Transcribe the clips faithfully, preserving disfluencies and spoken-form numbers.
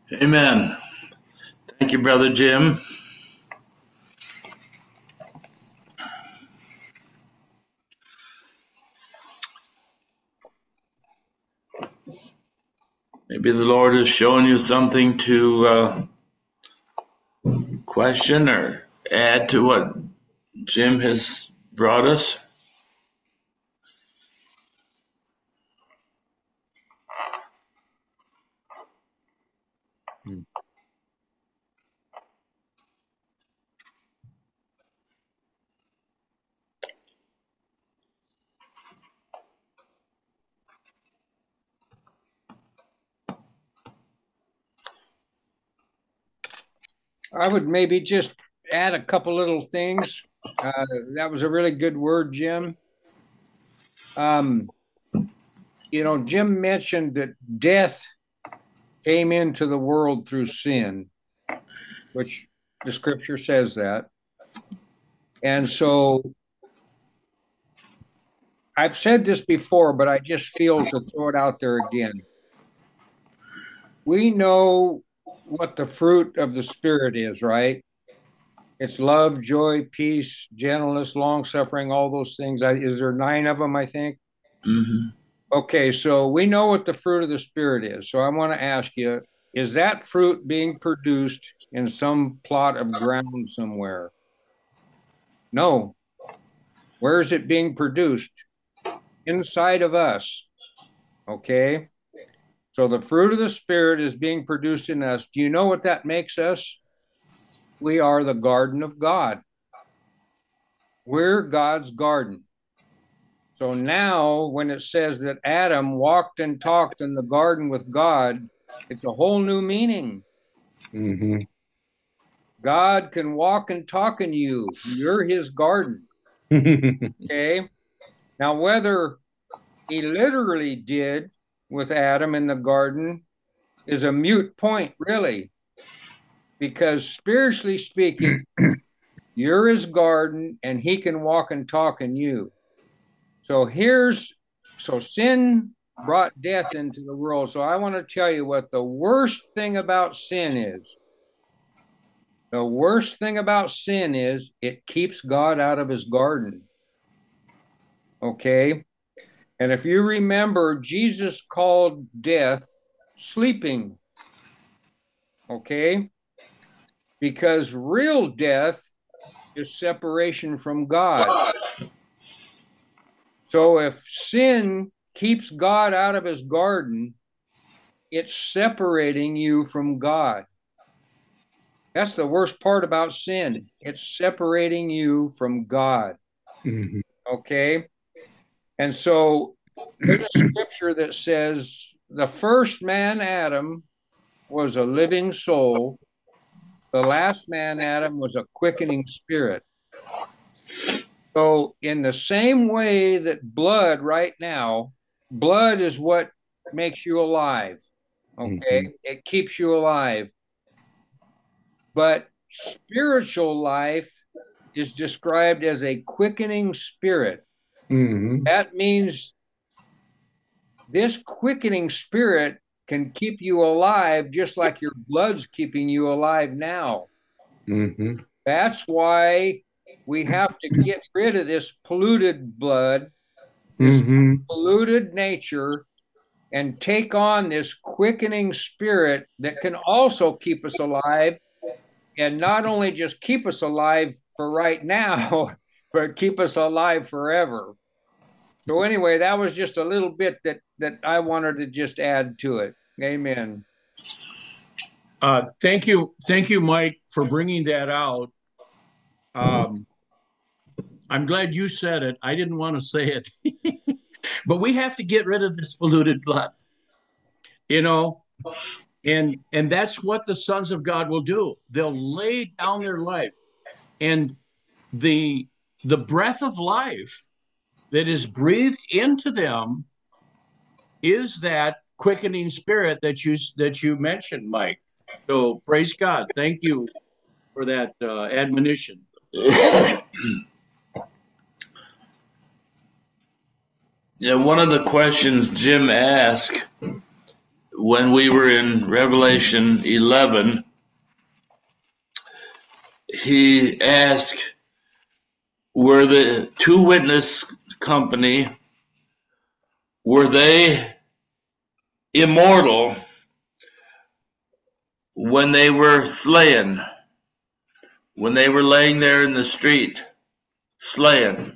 Amen. Thank you, Brother Jim. Maybe the Lord has shown you something to uh, question or add to what Jim has brought us. Hmm. I would maybe just add a couple little things. Uh, that was a really good word, Jim. Um, you know, Jim mentioned that death came into the world through sin, which the scripture says that. And so I've said this before, but I just feel to throw it out there again. We know what the fruit of the Spirit is, right? It's love, joy, peace, gentleness, long suffering, all those things. I, is there nine of them, I think? Mm-hmm. Okay, so we know what the fruit of the Spirit is. So I want to ask you, is that fruit being produced in some plot of ground somewhere? No. Where is it being produced? Inside of us. Okay. So the fruit of the Spirit is being produced in us. Do you know what that makes us? We are the garden of God. We're God's garden. So now, when it says that Adam walked and talked in the garden with God, it's a whole new meaning. Mm-hmm. God can walk and talk in you. You're his garden. Okay. Now, whether he literally did with Adam in the garden is a mute point, really, because spiritually speaking, you're his garden and he can walk and talk in you. So here's so sin brought death into the world. So I want to tell you what the worst thing about sin is. The worst thing about sin is it keeps God out of his garden. Okay. And if you remember, Jesus called death sleeping. Okay. Because real death is separation from God. So if sin keeps God out of his garden, it's separating you from God. That's the worst part about sin. It's separating you from God. Mm-hmm. Okay. And so there's a scripture that says the first man, Adam, was a living soul. The last man, Adam, was a quickening spirit. So, in the same way that blood right now, blood is what makes you alive. Okay. Mm-hmm. It keeps you alive. But spiritual life is described as a quickening spirit. Mm-hmm. That means this quickening spirit can keep you alive just like your blood's keeping you alive now. Mm-hmm. That's why we have to get rid of this polluted blood, this Mm-hmm. polluted nature, and take on this quickening spirit that can also keep us alive and not only just keep us alive for right now, but keep us alive forever. So anyway, that was just a little bit that that I wanted to just add to it. Amen. Uh, thank you, thank you, Mike, for bringing that out. Um, I'm glad you said it. I didn't want to say it, but we have to get rid of this polluted blood, you know, and and that's what the sons of God will do. They'll lay down their life, and the the breath of life that is breathed into them is that quickening spirit that you that you mentioned, Mike. So praise God. Thank you for that uh, admonition. Yeah, one of the questions Jim asked when we were in Revelation eleven, he asked, were the two witness company, were they immortal when they were slain, when they were laying there in the street, slain?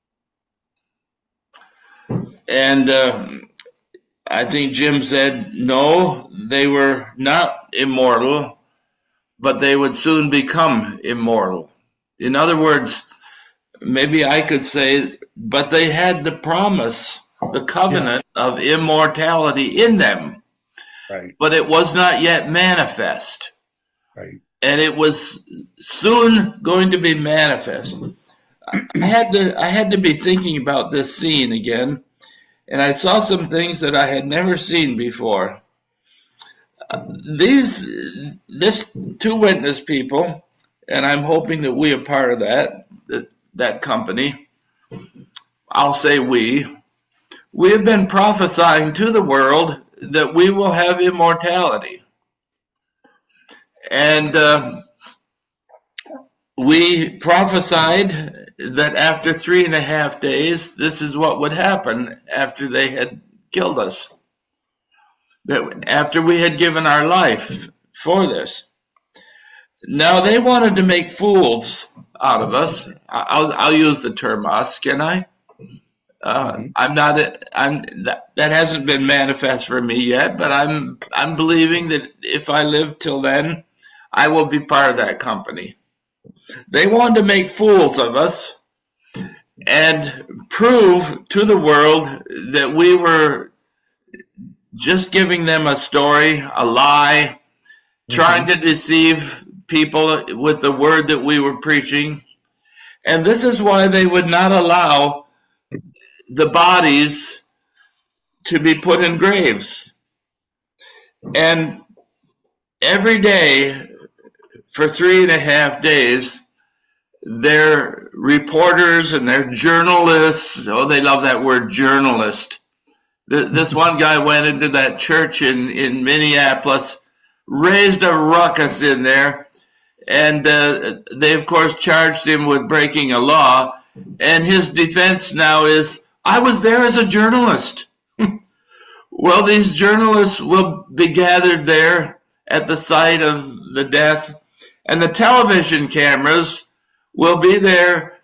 And uh, I think Jim said, no, they were not immortal, but they would soon become immortal. In other words, maybe I could say, but they had the promise, the covenant yeah. of immortality in them. Right. But it was not yet manifest. Right. And it was soon going to be manifest. I had to I had to be thinking about this scene again, and I saw some things that I had never seen before. Uh, these this two witness people, and I'm hoping that we are part of that, that that company. I'll say we. We have been prophesying to the world that we will have immortality. And uh, we prophesied that after three and a half days, this is what would happen after they had killed us. That after we had given our life for this. Now they wanted to make fools out of us. I'll, I'll use the term us, can I? Uh, mm-hmm. I'm not. I'm that, that hasn't been manifest for me yet, but I'm. I'm believing that if I live till then, I will be part of that company. They wanted to make fools of us and prove to the world that we were just giving them a story, a lie, mm-hmm. trying to deceive people with the word that we were preaching. And this is why they would not allow the bodies to be put in graves. And every day for three and a half days, their reporters and their journalists, oh, they love that word, journalist. This one guy went into that church in, in Minneapolis, raised a ruckus in there, and uh, they, of course, charged him with breaking a law. And his defense now is, I was there as a journalist. Well, these journalists will be gathered there at the site of the death, and the television cameras will be there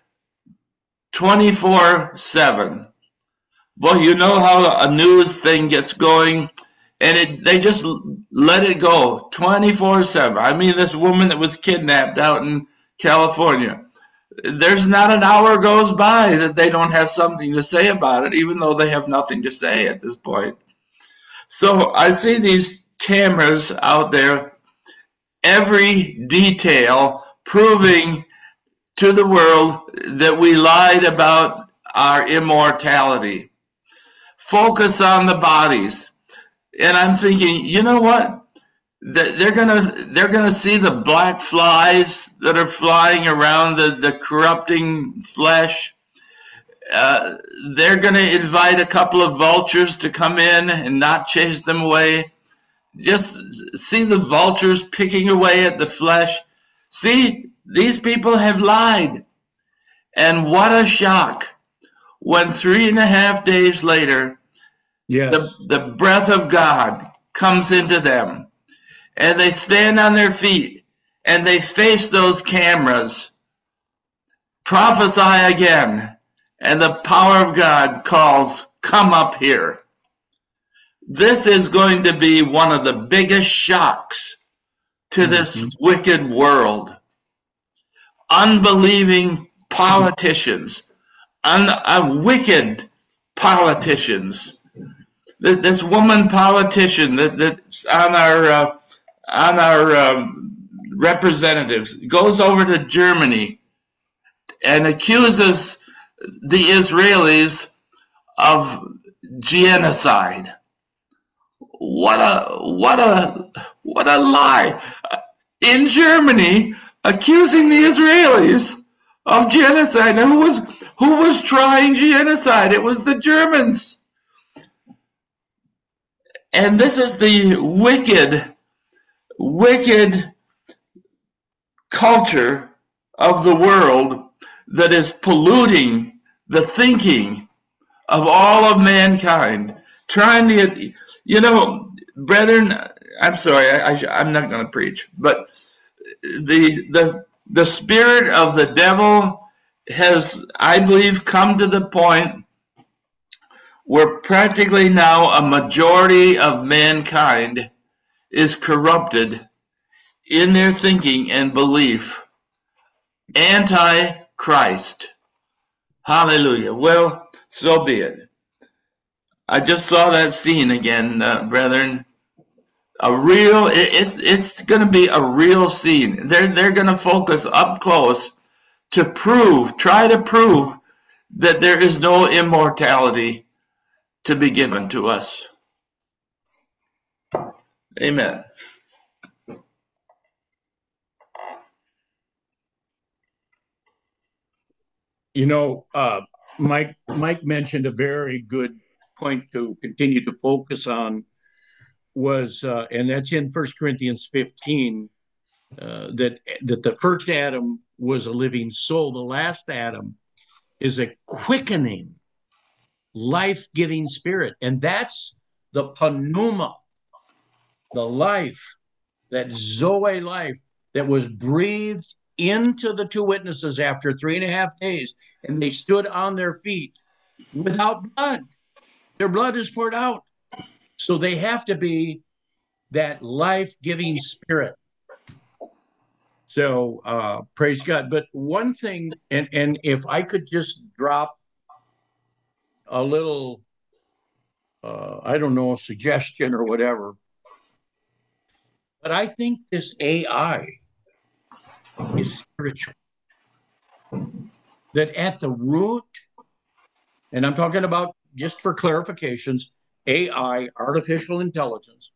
twenty-four seven. Well, you know how a news thing gets going, and it they just let it go twenty-four seven. I mean, this woman that was kidnapped out in California, there's not an hour goes by that they don't have something to say about it, even though they have nothing to say at this point. So I see these cameras out there, every detail proving to the world that we lied about our immortality. Focus on the bodies. And I'm thinking, you know what? They're gonna they're gonna see the black flies that are flying around the, the corrupting flesh. Uh, they're gonna invite a couple of vultures to come in and not chase them away. Just see the vultures picking away at the flesh. See, these people have lied. And what a shock when three and a half days later, yes. the, the breath of God comes into them. And they stand on their feet and they face those cameras, prophesy again, and the power of God calls, come up here. This is going to be one of the biggest shocks to mm-hmm. this wicked world. Unbelieving politicians, un- uh, wicked politicians. This woman politician that, that's on our uh, on our um, representatives goes over to Germany and accuses the Israelis of genocide. What a what a what a lie! In Germany, accusing the Israelis of genocide. Now, who was who was trying genocide? It was the Germans. And this is the wicked, wicked culture of the world that is polluting the thinking of all of mankind, trying to get, you know, brethren, I'm sorry, I, I, I'm not going to preach, but the, the, the spirit of the devil has, I believe, come to the point where practically now a majority of mankind is corrupted in their thinking and belief, anti-Christ. Hallelujah. Well, so be it. I just saw that scene again, uh, brethren. A real, it, it's it's going to be a real scene. They're they're going to focus up close to prove, try to prove that there is no immortality to be given to us. Amen. You know, uh, Mike Mike mentioned a very good point to continue to focus on was, uh, and that's in First Corinthians fifteen, uh, that that the first Adam was a living soul. The last Adam is a quickening, life-giving spirit, and that's the pneuma, the life, that Zoe life that was breathed into the two witnesses after three and a half days, and they stood on their feet without blood. Their blood is poured out. So they have to be that life-giving spirit. So uh, praise God. But one thing, and, and if I could just drop a little, uh, I don't know, suggestion or whatever, but I think this A I is spiritual. That at the root, and I'm talking about, just for clarifications, A I, artificial intelligence,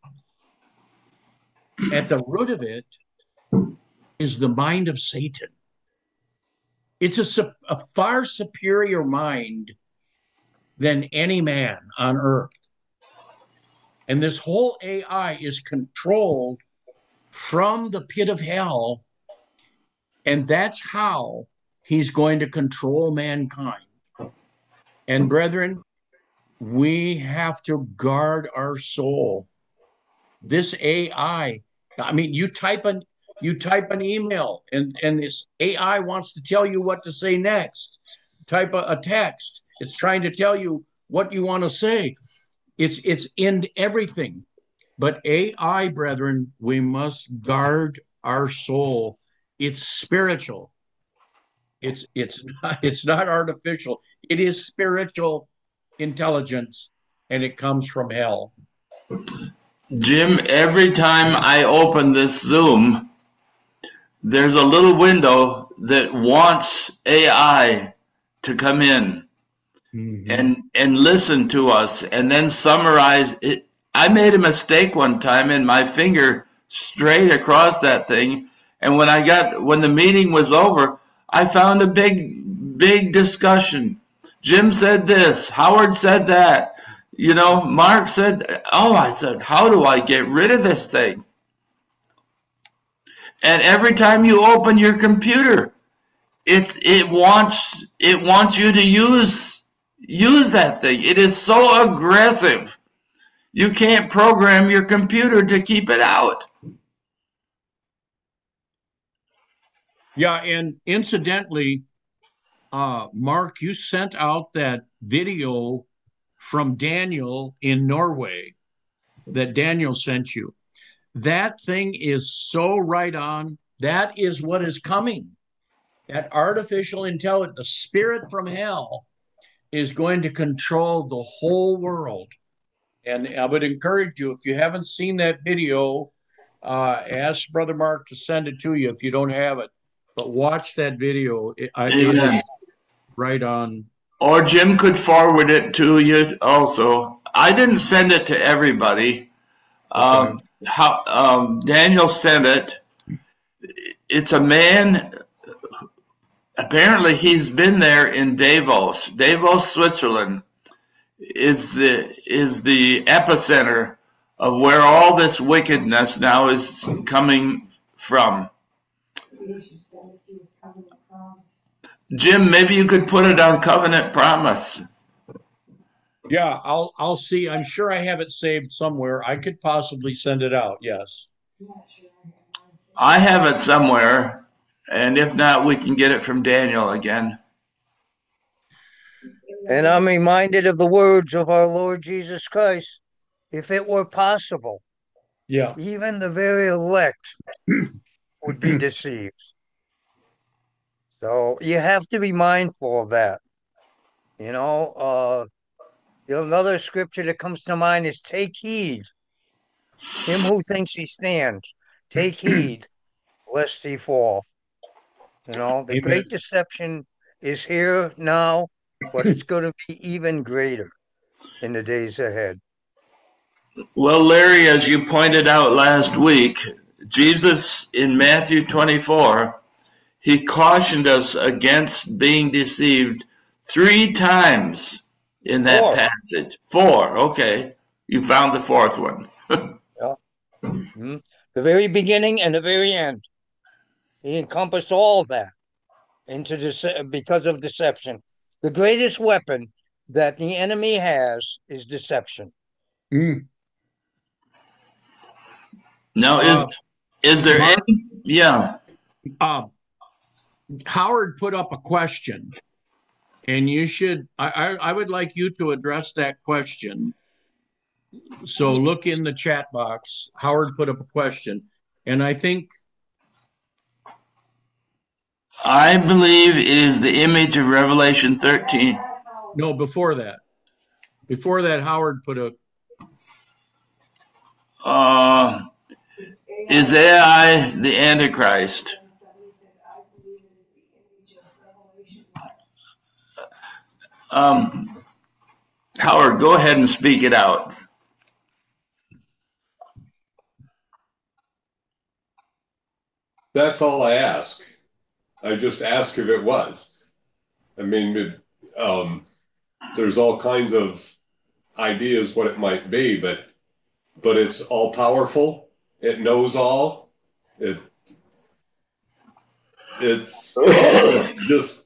at the root of it is the mind of Satan. It's a, a far superior mind than any man on earth. And this whole A I is controlled from the pit of hell, and that's how he's going to control mankind. And brethren, we have to guard our soul. This A I, I mean, you type an you type an email, and, and this A I wants to tell you what to say next. Type a, a text. It's trying to tell you what you want to say. It's it's in everything. But A I, brethren, we must guard our soul. It's spiritual. It's it's not, it's not artificial. It is spiritual intelligence, and it comes from hell. Jim, every time I open this Zoom, there's a little window that wants A I to come in mm-hmm. and and listen to us and then summarize it. I made a mistake one time, and my finger strayed across that thing. And when I got when the meeting was over, I found a big, big discussion. Jim said this, Howard said that, you know, Mark said, oh, I said, how do I get rid of this thing? And every time you open your computer, it's it wants it wants you to use use that thing. It is so aggressive. You can't program your computer to keep it out. Yeah, and incidentally, uh, Mark, you sent out that video from Daniel in Norway that Daniel sent you. That thing is so right on. That is what is coming. That artificial intelligence, the spirit from hell, is going to control the whole world. And I would encourage you, if you haven't seen that video, uh, ask Brother Mark to send it to you if you don't have it. But watch that video. It, I, it is right on. Or Jim could forward it to you also. I didn't send it to everybody. Um, okay. how, um, Daniel sent it. It's a man. Apparently, he's been there in Davos. Davos, Switzerland, is the is the epicenter of where all this wickedness now is coming from. Jim, maybe you could put it on Covenant Promise. Yeah, I'll I'll see. I'm sure I have it saved somewhere. I could possibly send it out. Yes. I have it somewhere, and if not, we can get it from Daniel again. And I'm reminded of the words of our Lord Jesus Christ. If it were possible, Yeah. even the very elect would be deceived. So you have to be mindful of that. You know, uh, another scripture that comes to mind is take heed. Him who thinks he stands, take heed lest he fall. You know, the Amen. great deception is here now, but it's going to be even greater in the days ahead. Well, Larry, as you pointed out last week, Jesus in Matthew twenty-four, he cautioned us against being deceived three times in that Four. passage. Four, okay. You found the fourth one. Yeah. Mm-hmm. The very beginning and the very end. He encompassed all of that into dece- because of deception. The greatest weapon that the enemy has is deception. Mm. Now, is Uh, is there Mark? any? Yeah. Uh, Howard put up a question, and you should. I, I I would like you to address that question. So look in the chat box. Howard put up a question, and I think I believe it is the image of Revelation thirteen. no, before that, before that, Howard put a Uh, is A I the Antichrist? Um, Howard, go ahead and speak it out. That's all I ask. I just ask if it was. I mean, it, um, there's all kinds of ideas what it might be, but but it's all powerful. It knows all. It it's just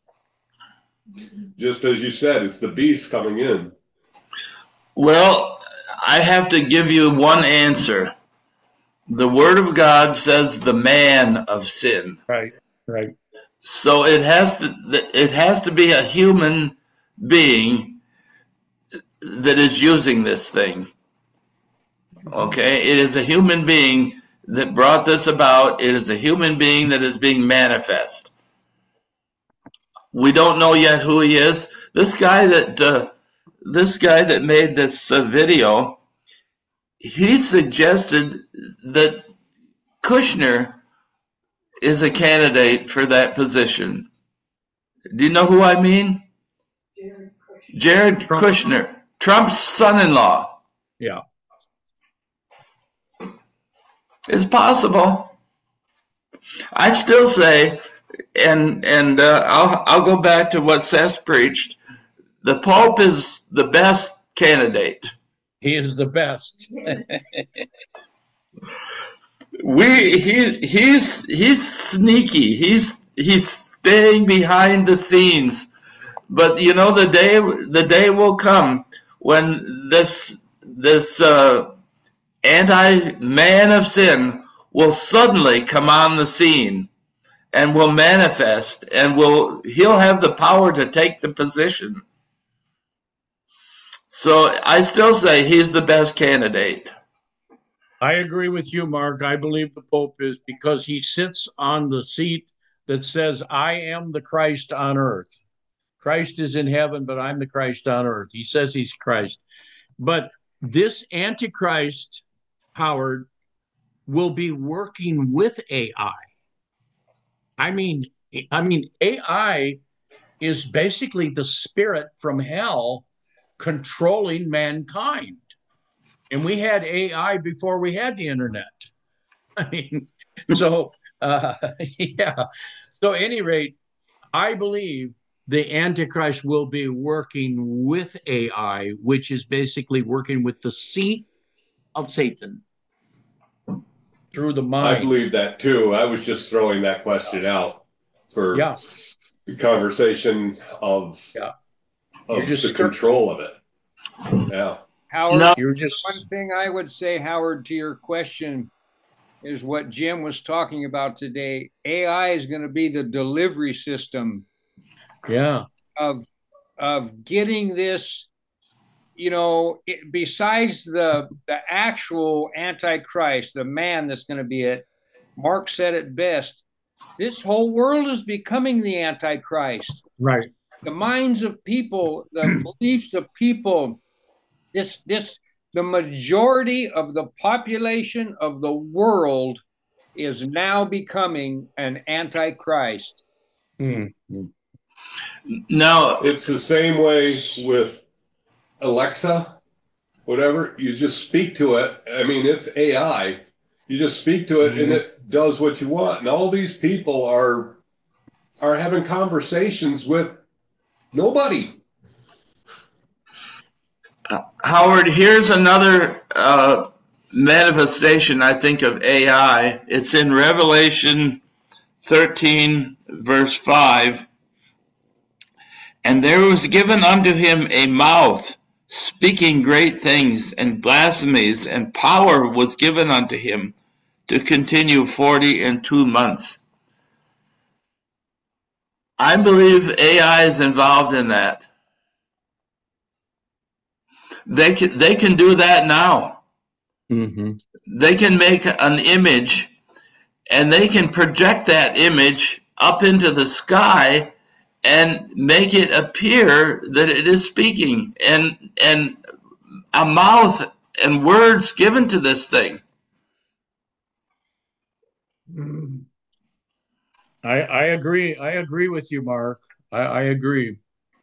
just as you said, it's the beast coming in. Well, I have to give you one answer. The Word of God says the man of sin. right, right. So it has to it has to be a human being that is using this thing. Okay? It is a human being that brought this about. It is a human being that is being manifest. We don't know yet who he is. This guy that uh, this guy that made this uh, video, he suggested that Kushner is a candidate for that position. Do you know who I mean? Jared Kushner. Jared Trump. Kushner, Trump's son-in-law. Yeah. It's possible. I still say, and and uh, I'll I'll go back to what Seth preached. The Pope is the best candidate. He is the best. We he he's he's sneaky. He's he's staying behind the scenes. But you know the day the day will come when this this uh, anti-man of sin will suddenly come on the scene and will manifest and will he'll have the power to take the position. So I still say he's the best candidate. I agree with you, Mark. I believe the Pope is because he sits on the seat that says, I am the Christ on earth. Christ is in heaven, but I'm the Christ on earth. He says he's Christ. But this Antichrist, Howard, will be working with A I. I mean, I mean, A I is basically the spirit from hell controlling mankind. And we had A I before we had the internet. I mean, so, uh, yeah. So, at any rate, I believe the Antichrist will be working with A I, which is basically working with the seat of Satan through the I mind. believe that too. I was just throwing that question out for Yeah. the conversation of, Yeah. of You're just the stir- control of it. Yeah. Howard, No. You're just one thing I would say, Howard, to your question is what Jim was talking about today. A I is going to be the delivery system yeah. of of getting this, you know, it, besides the the actual Antichrist, the man that's going to be it. Mark said it best. This whole world is becoming the Antichrist. Right. The minds of people, the beliefs of people, this this the majority of the population of the world is now becoming an Antichrist. Mm-hmm. Now, It's the same way with Alexa, whatever. You just speak to it. I mean, it's A I. You just speak to it Mhm. and it does what you want. And all these people are are having conversations with nobody. Howard, here's another uh, manifestation, I think, of A I. It's in Revelation thirteen, verse five. And there was given unto him a mouth, speaking great things and blasphemies, and power was given unto him to continue forty and two months. I believe A I is involved in that. They can, they can do that now. Mm-hmm. They can make an image and they can project that image up into the sky and make it appear that it is speaking, and and a mouth and words given to this thing. I, I agree. I agree with you, Mark. I, I agree.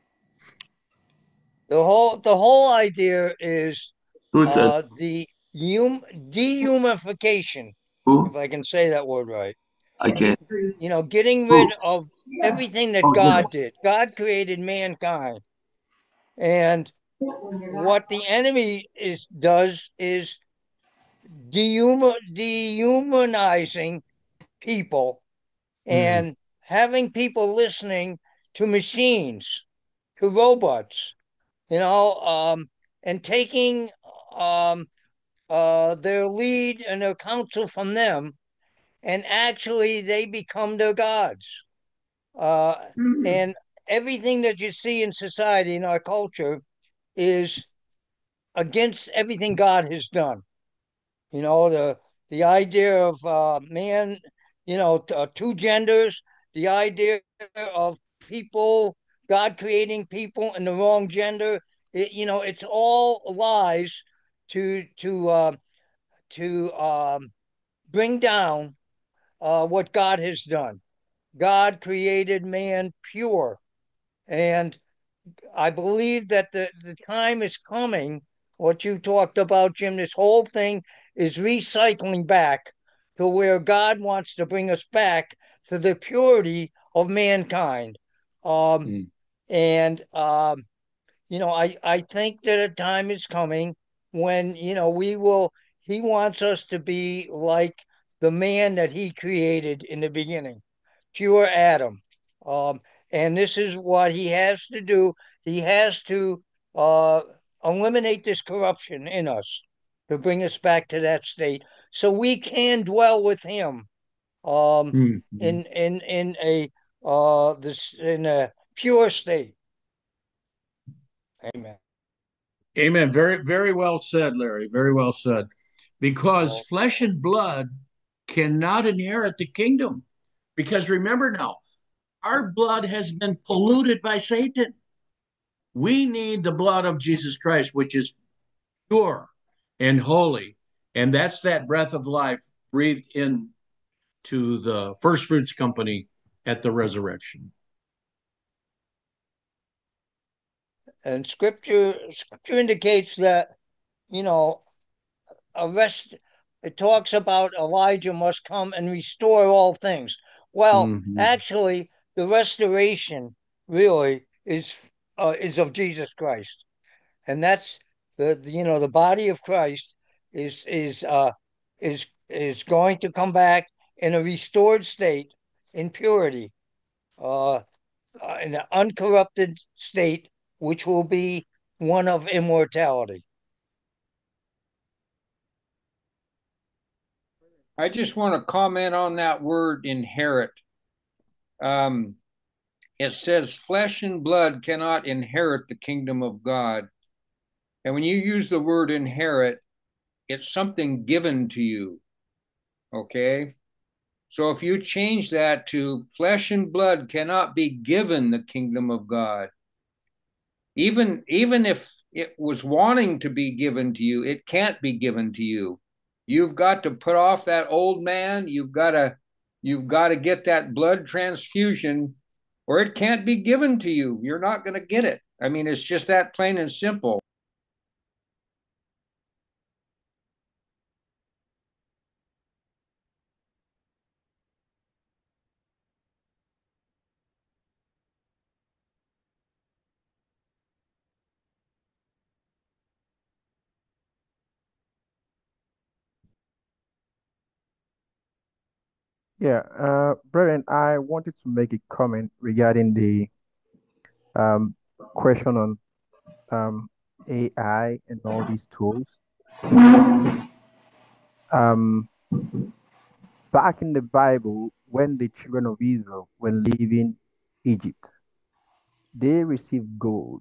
The whole the whole idea is Who said uh, the hum, dehumification, if who? I can say that word right. I can't. You know, getting Who? rid of everything that Oh, God did. God created mankind, and what the enemy is does is dehuma, dehumanizing people and having people listening to machines, to robots, you know, um, and taking um, uh, their lead and their counsel from them, and actually they become their gods. Uh, and everything that you see in society, in our culture, is against everything God has done. You know, the the idea of uh, man, you know, t- uh, two genders, the idea of people, God creating people in the wrong gender. It, you know, it's all lies to to uh, to um, bring down uh, what God has done. God created man pure, and I believe that the, the time is coming. What you talked about, Jim, this whole thing is recycling back to where God wants to bring us back to the purity of mankind. Um, Mm. and, um, you know, I, I think that a time is coming when, you know, we will, he wants us to be like the man that he created in the beginning, pure Adam. Um, and this is what he has to do. He has to uh, eliminate this corruption in us to bring us back to that state, so we can dwell with him um, Mm-hmm. in in in a uh, this in a pure state. Amen. Amen. Very, very well said, Larry. Very well said. Because Well, flesh and blood cannot inherit the kingdom. Because remember now, our blood has been polluted by Satan. We need the blood of Jesus Christ, which is pure and holy. And that's that breath of life breathed in to the first fruits company at the resurrection. and scripture scripture indicates that, you know, a rest it talks about Elijah must come and restore all things. Well, Mm-hmm. actually, the restoration really is uh, is of Jesus Christ, and that's the, the you know the body of Christ is is uh is is going to come back in a restored state in purity, uh, uh, in an uncorrupted state, which will be one of immortality. I just want to comment on that word inherit. Um, it says flesh and blood cannot inherit the kingdom of God. And when you use the word inherit, it's something given to you. Okay? So if you change that to flesh and blood cannot be given the kingdom of God, even even if it was wanting to be given to you, it can't be given to you. You've got to put off that old man. You've got to you've got to get that blood transfusion, or it can't be given to you. You're not going to get it. I mean, it's just that plain and simple. Yeah, uh, Brennan, I wanted to make a comment regarding the um, question on um, A I and all these tools. Um, back in the Bible, when the children of Israel were leaving Egypt, they received gold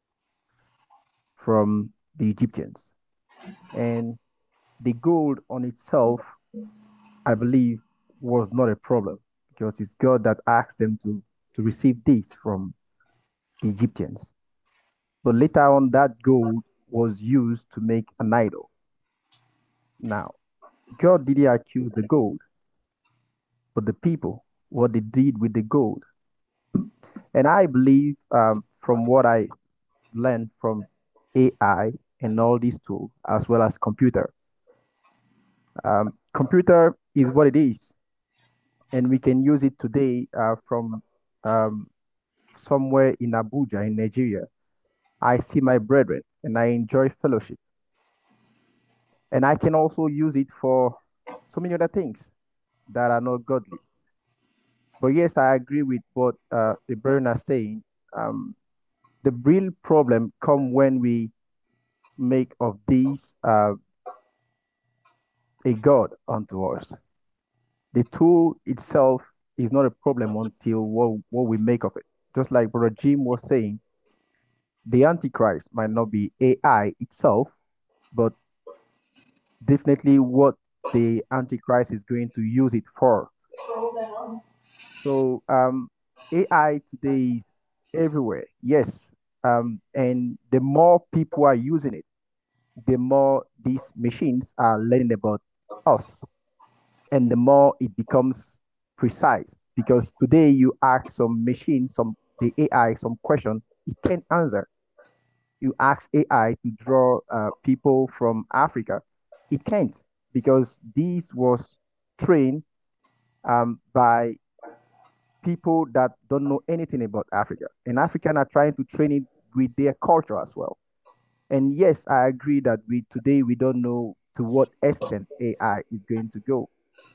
from the Egyptians. And the gold on itself, I believe, was not a problem because it's God that asked them to, to receive this from the Egyptians. But later on, that gold was used to make an idol. Now, God didn't accuse the gold, but the people, what they did with the gold. And I believe, um, from what I learned from A I and all these tools, as well as computer, um, computer is what it is, and we can use it today uh, from um, somewhere in Abuja, in Nigeria. I see my brethren, and I enjoy fellowship. And I can also use it for so many other things that are not godly. But yes, I agree with what uh, the brethren are saying. Um, the real problem come when we make of these uh, a god unto us. The tool itself is not a problem until what, what we make of it. Just like Brother Jim was saying, the Antichrist might not be A I itself, but definitely what the Antichrist is going to use it for. Scroll down. So um, A I today is everywhere. Yes. Um, and the more people are using it, the more these machines are learning about us, and the more it becomes precise. Because today you ask some machine, some the A I, some question, it can't answer. You ask A I to draw uh, people from Africa, it can't, because this was trained um, by people that don't know anything about Africa. And African are trying to train it with their culture as well. And yes, I agree that we today we don't know to what extent A I is going to go.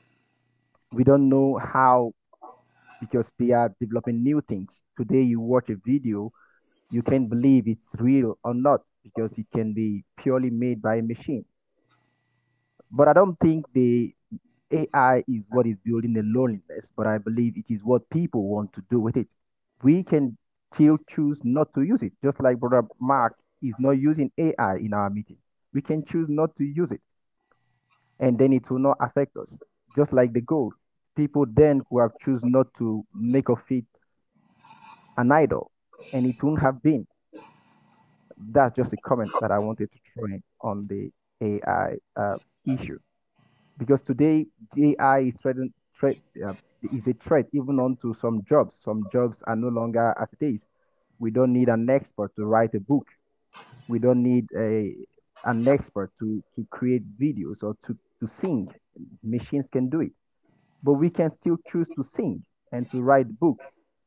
We don't know how, because they are developing new things. Today you watch a video, you can't believe it's real or not because it can be purely made by a machine. But I don't think the A I is what is building the loneliness, but I believe it is what people want to do with it. We can still choose not to use it, just like Brother Mark is not using A I in our meeting. We can choose not to use it, and then it will not affect us. Just like the gold, people then who have chosen not to make of it an idol, and it wouldn't have been. That's just a comment that I wanted to throw in on the A I uh, issue, because today A I is threatened, threat, uh, is a threat even onto some jobs. Some jobs are no longer as it is. We don't need an expert to write a book. We don't need a an expert to to create videos or to to sing. Machines can do it, but we can still choose to sing and to write book.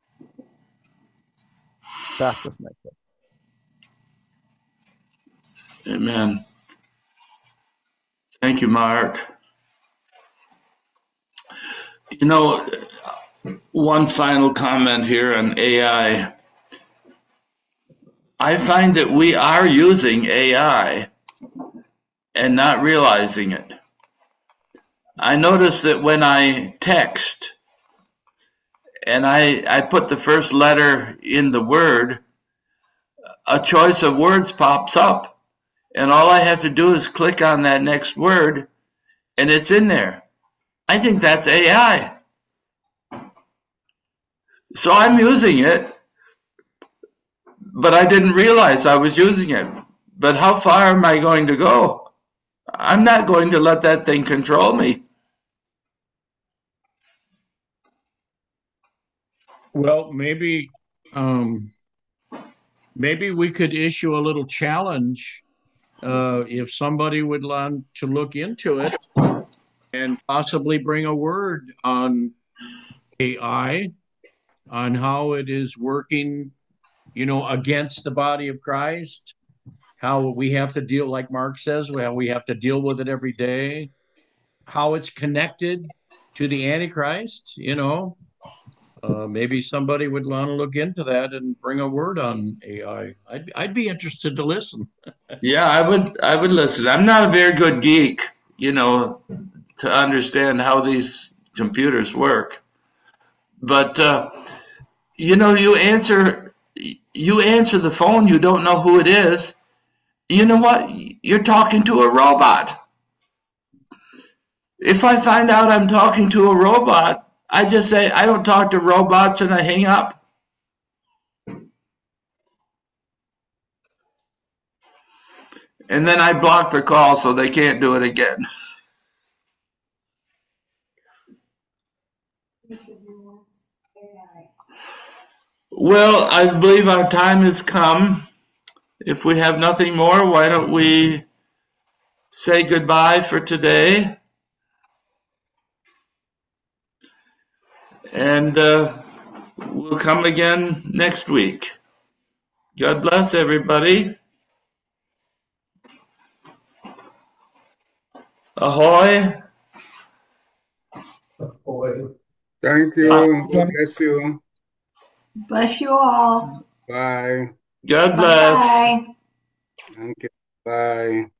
That's just my thought. Amen. Thank you, Mark. You know, one final comment here on A I. I find that we are using A I and not realizing it. I notice that when I text and I, I put the first letter in the word, a choice of words pops up. And all I have to do is click on that next word and it's in there. I think that's A I. So I'm using it, but I didn't realize I was using it. But how far am I going to go? I'm not going to let that thing control me. Well, maybe, um, maybe we could issue a little challenge uh, if somebody would want to look into it and possibly bring a word on A I, on how it is working, you know, against the body of Christ, how we have to deal, like Mark says, how we have to deal with it every day, how it's connected to the Antichrist, you know. Uh, maybe somebody would want to look into that and bring a word on A I. I'd, I'd be interested to listen. Yeah, I would I would listen. I'm not a very good geek, you know, to understand how these computers work. But uh, you know, you answer you answer the phone, you don't know who it is. You know what? You're talking to a robot. If I find out I'm talking to a robot, I just say I don't talk to robots and I hang up. And then I block the call so they can't do it again. Well, I believe our time has come. If we have nothing more, why don't we say goodbye for today? And uh, we'll come again next week. God bless everybody. Ahoy. Thank you. God bless you. Bless you all. Bye. God bless. Bye. Thank you. Bye.